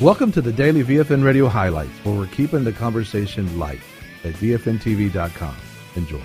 Welcome to the Daily VFN Radio Highlights, where we're keeping the conversation light at VFNTV.com. Enjoy.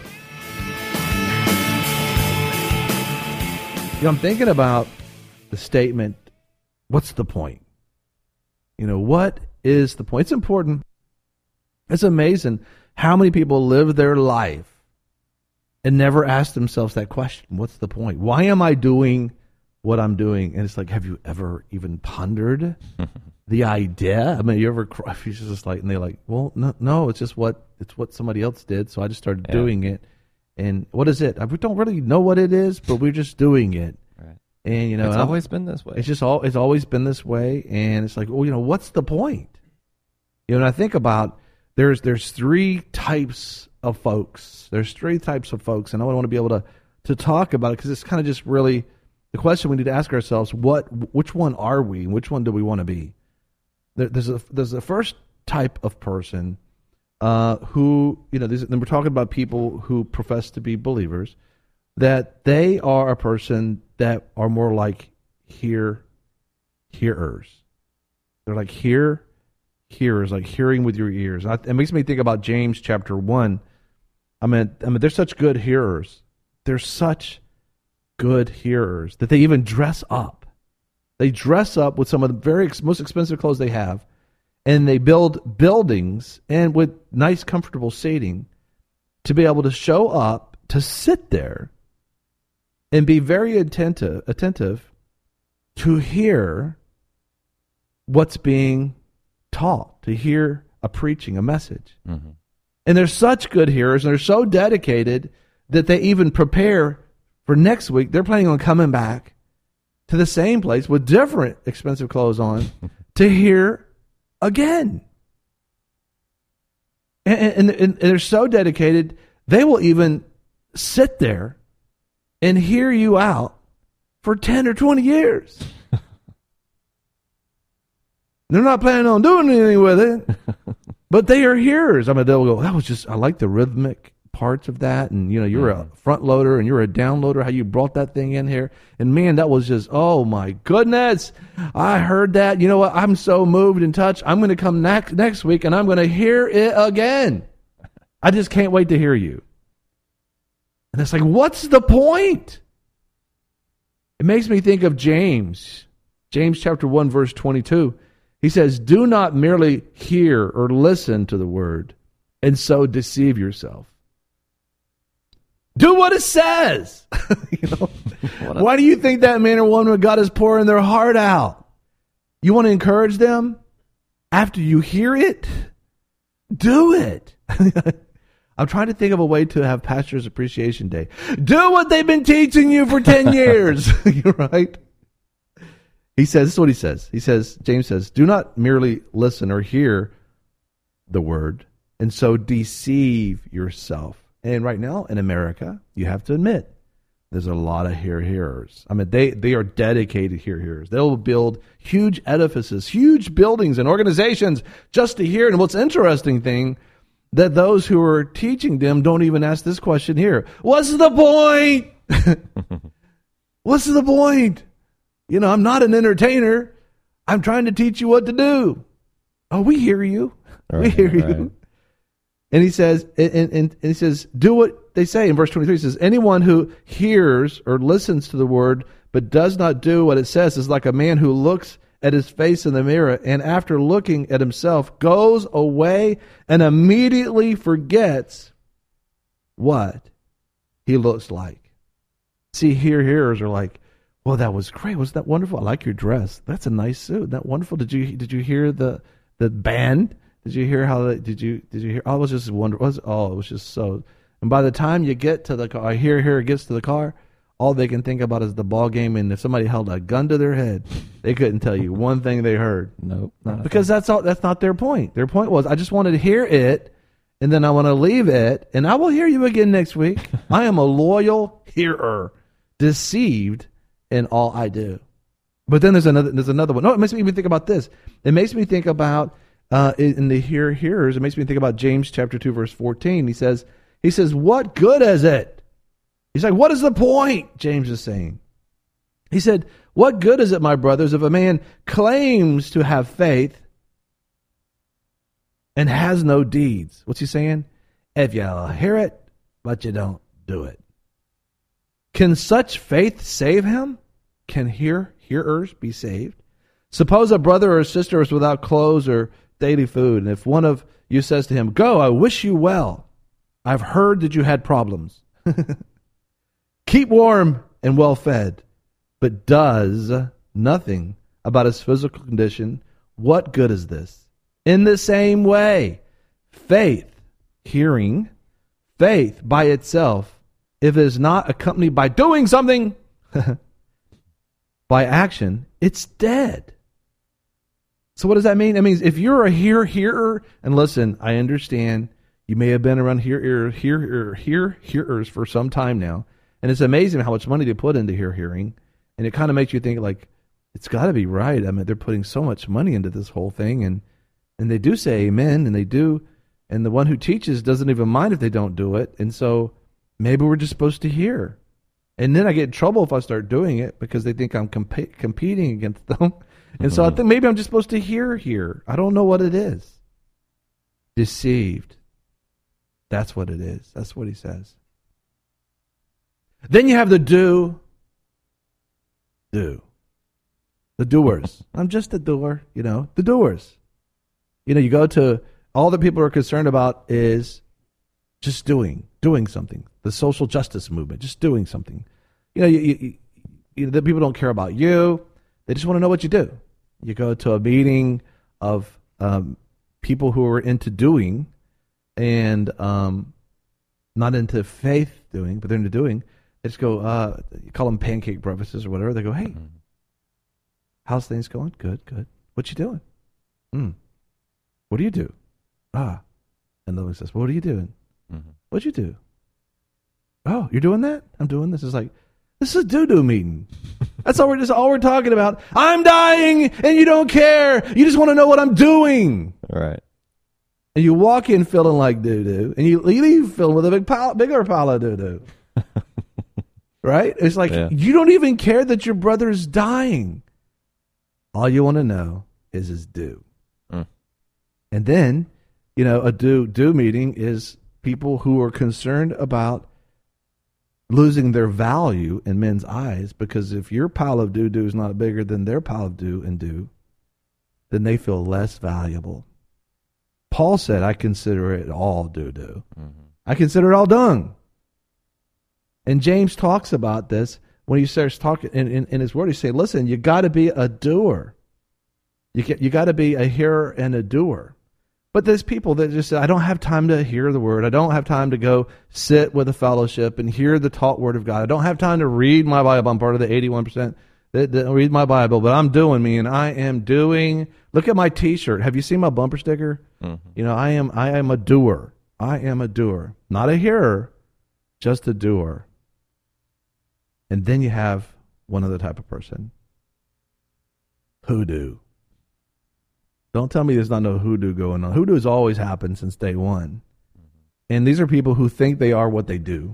I'm thinking about the statement, what's the point? What is the point? It's important. It's amazing how many people live their life and never ask themselves that question. What's the point? Why am I doing what I'm doing? And it's like, have you ever even pondered the idea? I mean, you ever cry? It's just like, and they're like, well, no, it's just what somebody else did. So I just started doing it. And what is it? We don't really know what it is, but we're just doing it. Right. And it's always been this way. It's always been this way. And it's like, well, what's the point? And I think about there's three types of folks. There's three types of folks, and I want to be able to talk about it because it's kind of just really the question we need to ask ourselves: which one are we, and which one do we want to be? There's the first type of person who we're talking about people who profess to be believers, that they are a person that are more like hearers. They're like hearers, like hearing with your ears. It makes me think about James chapter 1. I mean, they're such good hearers. They're such good hearers that they even dress up. They dress up with some of the most expensive clothes they have, and they build buildings and with nice, comfortable seating to be able to show up, to sit there, and be very attentive to hear what's being taught, to hear a preaching, a message. Mm-hmm. And they're such good hearers, and they're so dedicated that they even prepare for next week. They're planning on coming back to the same place with different expensive clothes on to hear again. And they're so dedicated, they will even sit there and hear you out for 10 or 20 years. They're not planning on doing anything with it, but they are hearers. I mean, they'll go, I like the rhythmic parts of that. And, you're a front loader and you're a down loader, how you brought that thing in here. And man, that was just, oh my goodness. I heard that. You know what? I'm so moved and touched. I'm going to come next week and I'm going to hear it again. I just can't wait to hear you. And it's like, what's the point? It makes me think of James chapter 1, verse 22. He says, do not merely hear or listen to the word and so deceive yourself. Do what it says. Why do you think that man or woman of God is pouring their heart out? You want to encourage them? After you hear it, do it. I'm trying to think of a way to have Pastor's Appreciation Day. Do what they've been teaching you for 10 years. Right? He says, this is what he says. James says, do not merely listen or hear the word and so deceive yourself. And right now in America, you have to admit, there's a lot of hearers. I mean, they are dedicated hearers. They'll build huge edifices, huge buildings and organizations just to hear. And what's interesting thing, that those who are teaching them don't even ask this question here. What's the point? What's the point? I'm not an entertainer. I'm trying to teach you what to do. Oh, we hear you. Right, we hear you. And he says, and he says, do what they say. In verse 23, he says, anyone who hears or listens to the word but does not do what it says is like a man who looks at his face in the mirror and after looking at himself goes away and immediately forgets what he looks like. See, hearers are like, well, that was great. Wasn't that wonderful? I like your dress. That's a nice suit. Isn't that wonderful? Did you hear the band? Did you hear how? Did you hear? Oh, it was just wonderful. It was just so. And by the time you get to the car, I hear gets to the car, all they can think about is the ball game. And if somebody held a gun to their head, they couldn't tell you one thing they heard. Nope. Because that's all. That's not their point. Their point was, I just wanted to hear it, and then I want to leave it, and I will hear you again next week. I am a loyal hearer, deceived in all I do. But then there's another one. No, it makes me even think about this. It makes me think about in the hearers. It makes me think about James chapter 2 verse 14. He says, what good is it? He's like, what is the point? James is saying. He said, what good is it, my brothers, if a man claims to have faith and has no deeds. What's he saying? If you hear it, but you don't do it. Can such faith save him? Can hearers be saved? Suppose a brother or a sister is without clothes or daily food, and if one of you says to him, "Go, I wish you well. I've heard that you had problems." Keep warm and well fed, but does nothing about his physical condition, what good is this? In the same way, faith, hearing, faith by itself, if it is not accompanied by doing something, by action, it's dead. So what does that mean? It means if you're a hearer, and listen, I understand you may have been around hearers for some time now, and it's amazing how much money they put into hearing, and it kind of makes you think like, it's got to be right. I mean, they're putting so much money into this whole thing, and they do say amen, and they do, and the one who teaches doesn't even mind if they don't do it, and so maybe we're just supposed to hear. And then I get in trouble if I start doing it because they think I'm competing against them. And so I think maybe I'm just supposed to hear here. I don't know what it is. Deceived. That's what it is. That's what he says. Then you have the do. The doers. I'm just a doer, the doers. You go to, all that people are concerned about is just doing something. The social justice movement, just doing something. The people don't care about you. They just want to know what you do. You go to a meeting of people who are into doing and not into faith doing, but they're into doing. They just go, you call them pancake breakfasts or whatever. They go, hey, how's things going? Good. What you doing? What do you do? And the one says, what are you doing? What'd you do? Oh, you're doing that? I'm doing this. It's like, this is a doo-doo meeting. That's all we're talking about. I'm dying and you don't care. You just want to know what I'm doing. Right. And you walk in feeling like doo-doo, and you leave feeling with a bigger pile of doo-doo. Right? It's like, You don't even care that your brother's dying. All you want to know is his due. And then, a due meeting is people who are concerned about losing their value in men's eyes, because if your pile of doo-doo is not bigger than their pile of doo, then they feel less valuable. Paul said, I consider it all doo-doo. I consider it all dung. And James talks about this when he starts talking in his word. He says, listen, you got to be a doer. You got to be a hearer and a doer. But there's people that just say, I don't have time to hear the word. I don't have time to go sit with a fellowship and hear the taught word of God. I don't have time to read my Bible. I'm part of the 81% that read my Bible, but I'm doing me, and I am doing. Look at my T-shirt. Have you seen my bumper sticker? I am a doer. I am a doer. Not a hearer, just a doer. And then you have one other type of person. Hoodoo. Don't tell me there's not no hoodoo going on. Hoodoo has always happened since day one. And these are people who think they are what they do.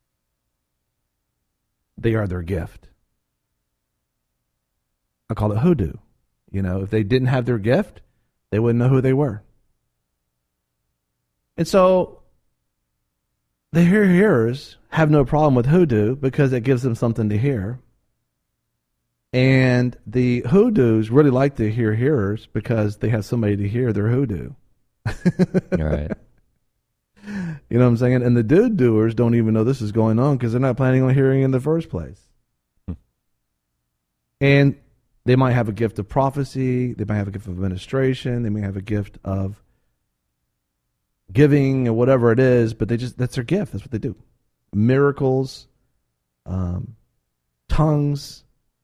They are their gift. I call it hoodoo. If they didn't have their gift, they wouldn't know who they were. And so the hearers have no problem with hoodoo because it gives them something to hear. And the hoodoos really like to hear hearers because they have somebody to hear their hoodoo. Right. You know what I'm saying? And the doers don't even know this is going on because they're not planning on hearing in the first place. And they might have a gift of prophecy. They might have a gift of administration. They may have a gift of giving or whatever it is, but that's their gift. That's what they do. Miracles, tongues.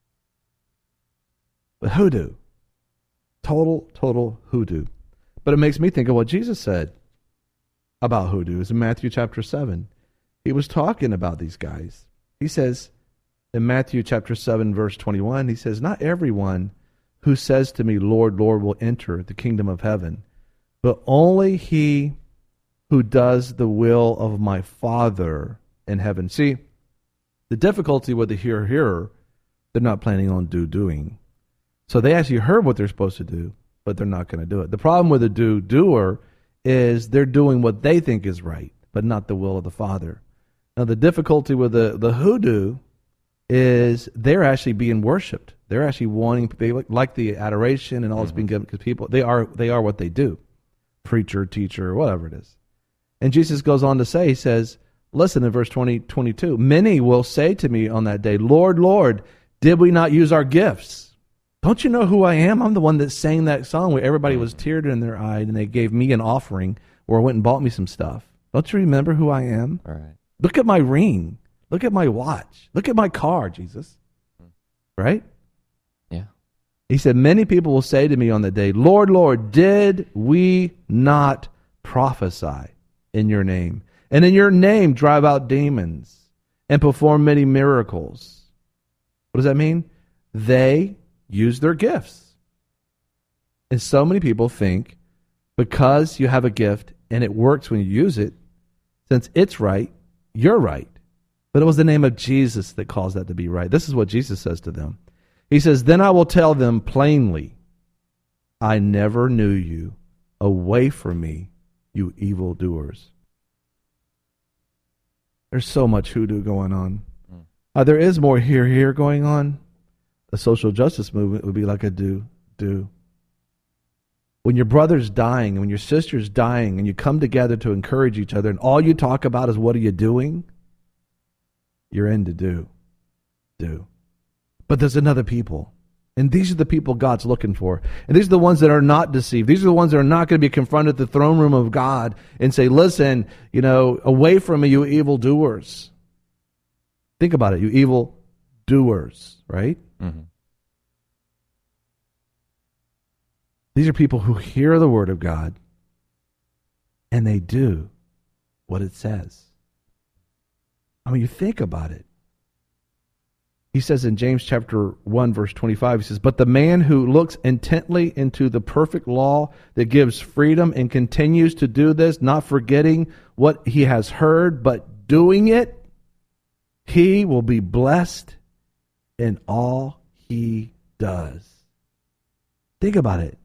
But hoodoo. Total hoodoo. But it makes me think of what Jesus said about hoodoo. It's in Matthew chapter 7. He was talking about these guys. He says in Matthew chapter 7, verse 21, he says, not everyone who says to me, Lord, Lord, will enter the kingdom of heaven, but only he who does the will of my Father in heaven. See, the difficulty with the hearer, they're not planning on doing. So they actually heard what they're supposed to do, but they're not going to do it. The problem with a doer is they're doing what they think is right, but not the will of the Father. Now, the difficulty with the hoodoo is they're actually being worshipped. They're actually wanting, they like the adoration and all that's being given, because people, they are what they do. Preacher, teacher, whatever it is. And Jesus goes on to say, he says, listen in verse 22, many will say to me on that day, Lord, Lord, did we not use our gifts? Don't you know who I am? I'm the one that sang that song where everybody was teared in their eye and they gave me an offering or went and bought me some stuff. Don't you remember who I am? All right. Look at my ring. Look at my watch. Look at my car, Jesus. Right? Yeah. He said, many people will say to me on that day, Lord, Lord, did we not prophesy in your name? And in your name drive out demons and perform many miracles. What does that mean? They use their gifts. And so many people think because you have a gift and it works when you use it, since it's right, you're right. But it was the name of Jesus that caused that to be right. This is what Jesus says to them. He says, then I will tell them plainly, I never knew you. Away from me, you evildoers. There's so much hoodoo going on. There is more here going on. The social justice movement would be like a do. When your brother's dying, when your sister's dying, and you come together to encourage each other, and all you talk about is what are you doing, you're into do. But there's another people. And these are the people God's looking for. And these are the ones that are not deceived. These are the ones that are not going to be confronted at the throne room of God and say, listen, away from me, you evildoers. Think about it, you evildoers, right? Mm-hmm. These are people who hear the word of God and they do what it says. I mean, you think about it. He says in James chapter 1, verse 25, he says, but the man who looks intently into the perfect law that gives freedom and continues to do this, not forgetting what he has heard, but doing it, he will be blessed in all he does. Think about it.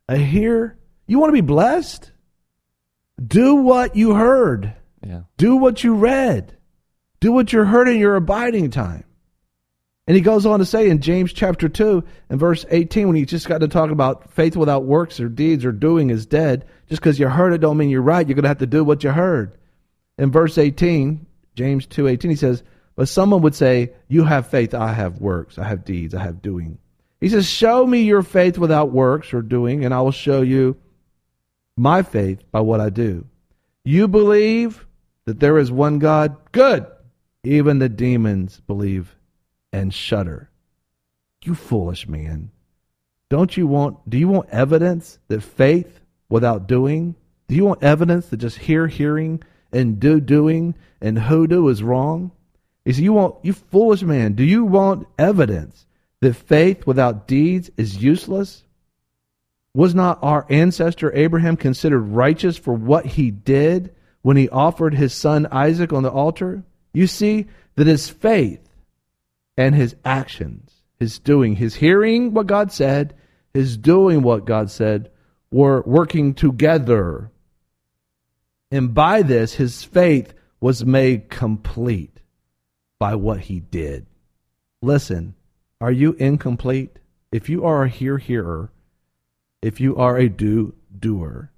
You want to be blessed? Do what you heard. Yeah. Do what you read. Do what you heard in your abiding time. And he goes on to say in James chapter 2 and verse 18, when he just got to talk about faith without works or deeds or doing is dead. Just because you heard it don't mean you're right. You're going to have to do what you heard. In verse 18, James 2:18, he says, but someone would say, you have faith, I have works, I have deeds, I have doing. He says, show me your faith without works or doing, and I will show you my faith by what I do. You believe that there is one God? Good. Even the demons believe and shudder. You foolish man. Do you want evidence that faith without doing? Do you want evidence that just hearing and doing and hoodoo is wrong? He said, you foolish man, do you want evidence that faith without deeds is useless? Was not our ancestor Abraham considered righteous for what he did when he offered his son Isaac on the altar? You see that his faith and his actions, his doing, his hearing what God said, his doing what God said, were working together. And by this, his faith was made complete by what he did. Listen, are you incomplete? If you are a hearer, if you are a doer,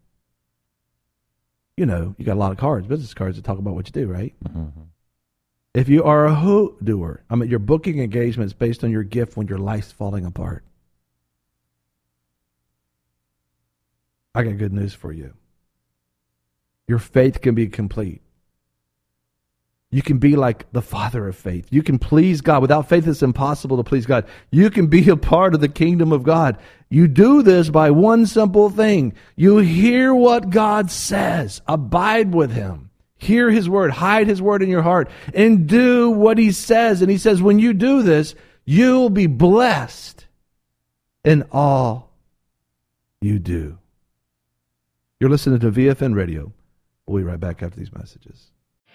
you got a lot of cards, business cards that talk about what you do, right? Mm-hmm. If you are a who-doer, you're booking engagements based on your gift when your life's falling apart. I got good news for you. Your faith can be complete. You can be like the father of faith. You can please God. Without faith, it's impossible to please God. You can be a part of the kingdom of God. You do this by one simple thing. You hear what God says. Abide with him. Hear his word. Hide his word in your heart. And do what he says. And he says, when you do this, you'll be blessed in all you do. You're listening to VFN Radio. We'll be right back after these messages.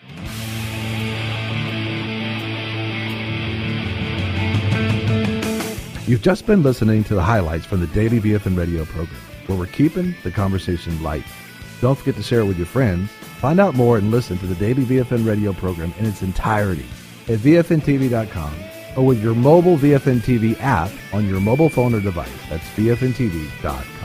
You've just been listening to the highlights from the daily VFN Radio program, where we're keeping the conversation light. Don't forget to share it with your friends. Find out more and listen to the Daily VFN radio program in its entirety at VFNTV.com or with your mobile VFN TV app on your mobile phone or device. That's VFNTV.com.